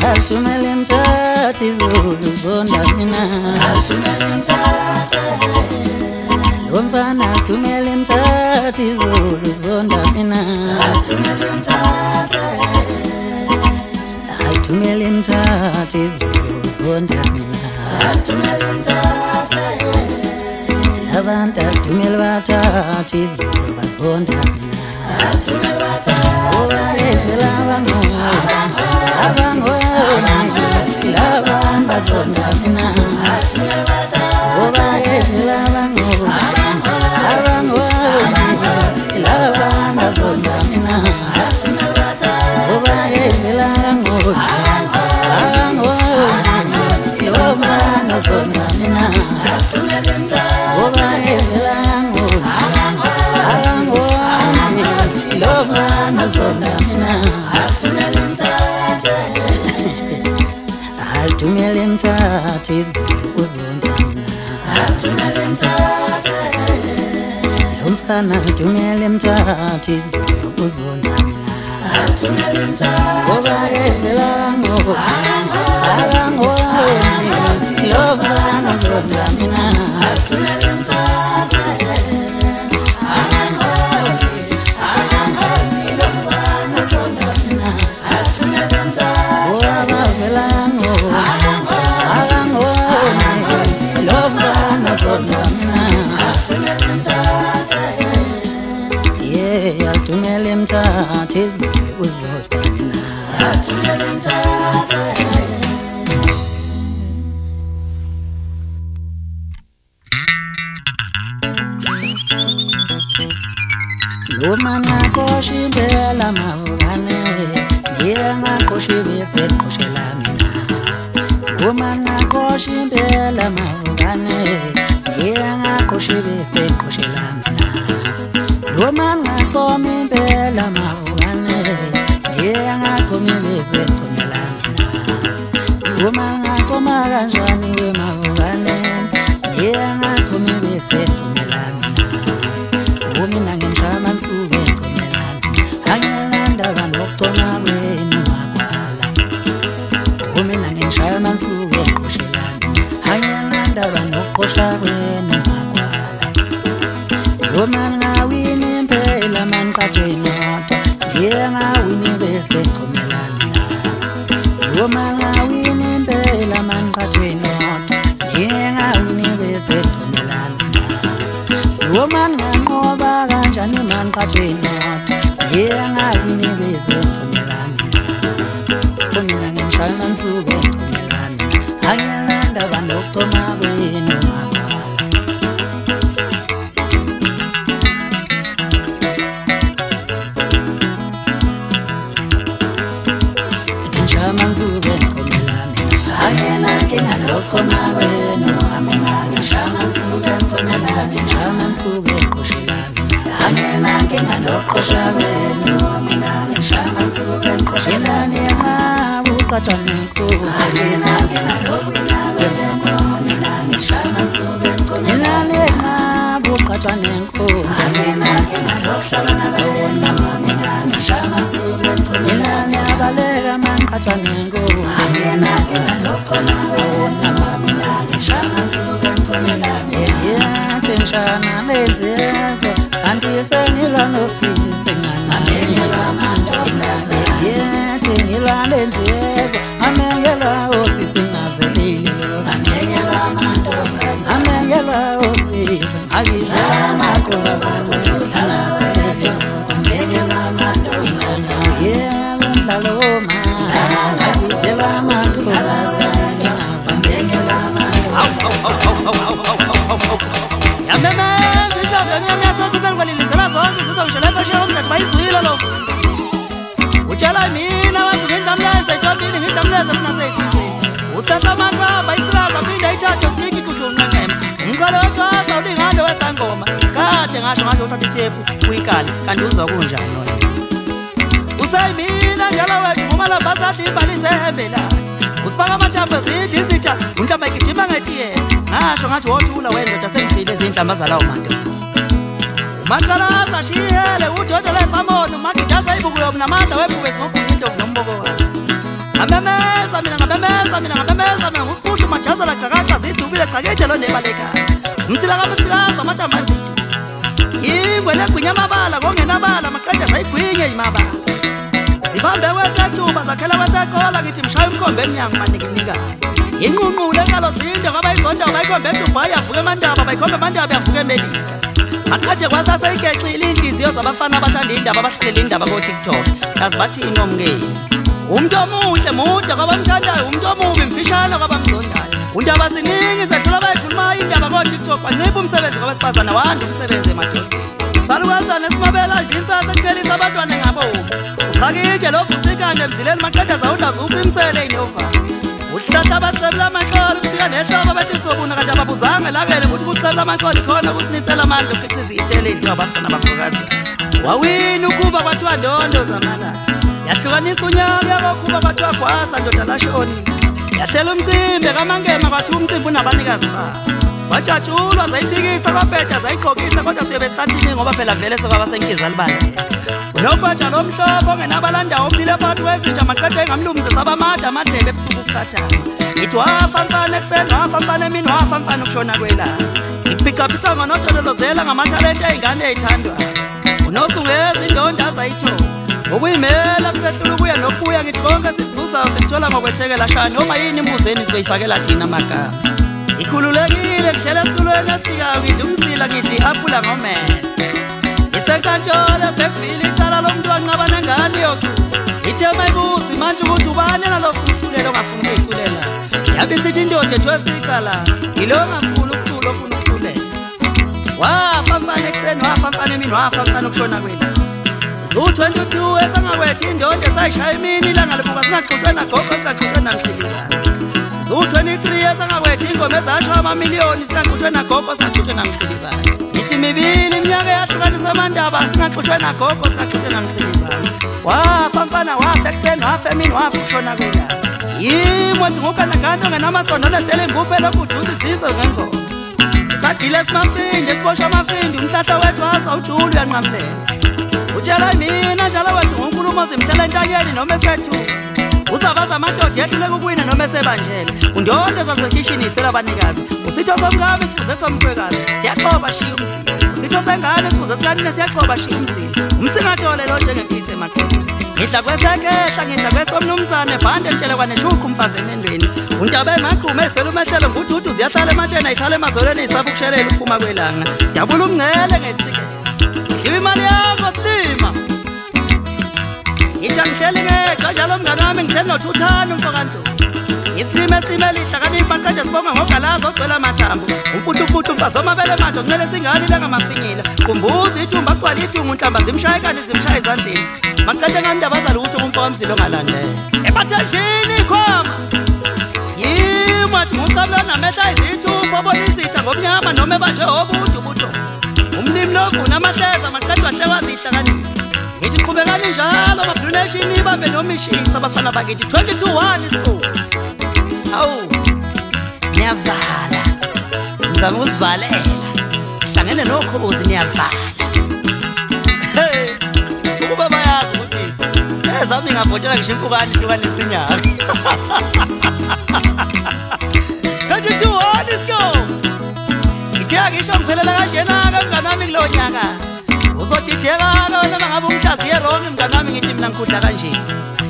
Athumele mthatha izulu zonda mina Athumele mthatha Lomfana athumele mthatha izulu zonda mina Athumele mthatha Athumele mthatha izulu zonda mina Athumele mthatha Abantu athumele bathatha izulu bazonda mina Athumele bathatha Obayevela abangoni Laba bazonda mina Athumele bathatha Obayevela abangoni Laba bazonda mina Athumele bathatha Obayevela abangoni Laba bazonda mina Athumele mthatha Obayevela abangoni Laba bazonda mina Athumele mthatha Athumele mthatha izulu uzonda mina Athumele mthatha Lomfana athumele mthatha izulu uzonda mina Athumele mthatha Obayevela abangoni Laba bazonda mina Athumele mthatha Athumele mthatha izulu uzonda mina Athumele mthatha Loma ngakosha impela mavukane ngiyangakosha bese koshela mina Loma ngakosha impela mavukane ngiyangakosha bese koshela mina Loma ngakoma impela mavukane ngiyangakoma bese koshela mina Loma ngakoma kanjani we mavukane ngiyangakoma bese koshela mina Mina ngenjama nsuke ngomelana Angilanda banokuthola wenu makwala Mina ngenjama nsuke ngoshelana Angilanda banokukosha wenu makwala Loma ngawini impela manqathweni yodwa Ngiye ngawini bese ngomelana Loma ngawini impela manqathweni yodwa Ngiye ngawini bese ngomelana Loma ngoba kanjani manqathweni ngiyangawini bese ngomelana Mina ngishaya nsuke ngomelana Angilanda banokuthola wenu makwala Ngishaya nsuke ngomelana Angilanda banokuthola wenu makwala Ngishaya nsuke ngomelana Ngishaya nsuke Angena lokosha wenu mina ngishama nsuke ngikoshelani uqathwa nenku Angena lokwena wenu mina ngishama nsuke ngikoshelani uqathwa nenku Angena lokuhlabana wenu mina ngishama nsuke ngikoshelani abaleka manqathwa nenku Angena lokukhona wenu mina ngishama nsuke ngikoshelani Yathenshana lezezo Antisengila nosise ngamengela mantonaze Yethengila lenzezo amengela osise ngazelilo Amengela mantonaze amengela osise ngizela makoza kusudlanaze Amengela mantonaze yebo mdlaloma ngizela mantonaze Amengela mantonaze Utshela mina wathi ngidamleze ejobini ngidamleze kunasethi Usithatha amandla bayisilaza phinda ithathe sikiki kudlunqanqema Ngikole wethosa ulingande wesangoma kade ngasho ngathi uthatha ithepu uyikala kanti uzwa kunjani wena Usayimina njalo wethu uma labazati ibalise ehembela Usifaka amathambo zidla izitha unhlamba igijima ngetiye ngasho ngathi wothula wendoda sengifile izinhlamba zalawo manje Mangalasa shihele udodole pamona magidasa ibuku yomnamandla webube singokho into nomboko ngabemeza mina ngusiphuthi majaza la gcakada zidubile gcakede lo nebaleka umsila kaMsikazi amatamazini ingwe legwinya amabala kongenabala maqeda sayigwinye imabala sibambe kwesethuba zakhela kwesekola ngithi mshaya umkhombe emnyango manikinika inqunqule ngalo zinde kwabayizonda bayikhombe eDubai yavuka eMandaba bayikhombe eMandaba yavuka eMelika maqede kwasasayigexile inhliziyo zabafana abathanda indaba abahlalela indaba ko TikTok kazi bathi inomngeni umuntu omuhle mude kwabamthandayo umuntu omubi mfishane kwabamzondayo undaba ziningi zehlula bayikhuluma indaba ko TikTok bancipha umsebenzi kwabesifazana wanda umsebenzi emadoda salukazana esimabela izinsasa kukelisa abantwana ngabo ukhakije lokhu sikande emzileni maqeda zawudazupha imsele inova uhlahla abasebela amanhlolo usika nehloko bethi sobuna kanti ababuzange lakele ukuthi ukuhlela amanhlolo khona ukuthi nisela amandla ukhiqiza ithele idliwa abafana bafokazi wawina ukuba kwathiwa ndondo zamala yahlukanisa unyaka yakokhuba kwathiwa kwasa ndoda lashoni yahlela umcimbi kamangema kwathiwa umcimbi unabanikazi babo wajatshulwa zayibikisa kwabheda zayigqokisa kodwa siyobe sathini ngoba phela vele sekwabasenkiza libala unokwaja lomhlobo ongenabalandawo umlile phakathi kwezinja maqede engamlumzi sabamada amadlebe ebusuku ukukhathana ngithi wafamfana ekuseni wafamfana emini wafamfana ukushona kwelanga ngikuphicaphicanga notololozela ngamathalente ey'ngane ey'thandwa unosungeza indonda azayithola ukuyimela kusehlula ukuya nokubuya ngithi konke sikuzuzayo sikuthola ngokwethekela shani noma yini imbuzeni sizoyifakela thina amagama ikhululekile ngihlele esitulweni esijikayo ngidla umsila ngidla i-apula ngomese isenkantsholo ebhekvile icala lomntwana nqaba nengane yoku ithe mayibuzi manje ukuthi ubani nalofuna ukuculela ongafuna ukuyiculela yabe isithi indoda ethwesicala yilo ongafuna ukucula ofuna ukuculela wafamfana ekuseni wafamfana emini wafamfana ukushona kwela zu-22 esangakwethi indoda esayishaya imini ilanga libuka singaxutshwe nagogo singaxutshwe namhlilikazi zu-23 esangakwethi ingoma ezasho amamiliyoni singaxutshwe nagogo singaxutshwe namhlilikazi ithi mibili iminyaka eyahlukanisa amandaba singaxutshwe nagogo singaxutshwe namhlilikazi wafamfana wafa ekuseni wafa emini wafa ukushona kwelanga yimo nje ngukanaganto ngenamasondo letele nguphe lokuduza izizwe ngengoma usadile esimafindi esiboshwa amafindi umhlahla wethu wasawujulu uyanqamlela utshela mina njalo wethu ngunkulumo zimhlela entanyeni noma esethu uzabaza amadoda yehluleka ukuwina noma esebanjele undonde zasekishini iswela abanikazi usitho somkami sifuze somkhwekazi siyaxoba shiya umsila usitho sengane sifuze sikanine siyaxoba shiya umsila umsingathole lo njengempisi emaqedeni ngidla kwesekehla ngidla kwesomnumzane bhande mtshele kwaneshukhu umfazi emendweni undaba emagqume esela umehlelo ngududu ziyahlala ematsheni ayihlala emazolweni isabe ukushelela uphuma kwelanga dabula umngcele ngesike dliwa imali yakho silima ngithi angihleli ngexa njalo mnganami ngihleli nothuthane umfokanto isilima esilima elihlakanipha qede sibonga ngogalazi ogcwela amathambo umfuthumfuthu umfazi omabele manje okuncele singane ilangamafinyila kumbuza ithumba agcwala ithunga unhlamba zimshaye kanti zimshaye ezandleni maqede ngamndabaza lutho kumfo wamzilo ongalandela ebathenjini ikhoma yimo athi ngucabula namehla izithumba obona izitha ngomnyama noma ebanjwe obudubudo umlimi lovuna amahleza maqede wahlekwa zihlakanipha ngithi qhubekani njalo ababhuluneshini ibambe nomishisa abafana bakithi 22-1 isikole awu niyavala ngizama ukuzivalela hlangene nokhobozi niyavala ukuba bayazi ukuthi ezami ngavotela ngisho impukane ihlukanisa inyaka 22-1 isikole ngithiya ngisho ngiphelela kanjena-ke mnganami kulowo nyaka uzodideka-ke wena mangabe umhlaziye wrong mnganami ngithi mina ngikhudla kanje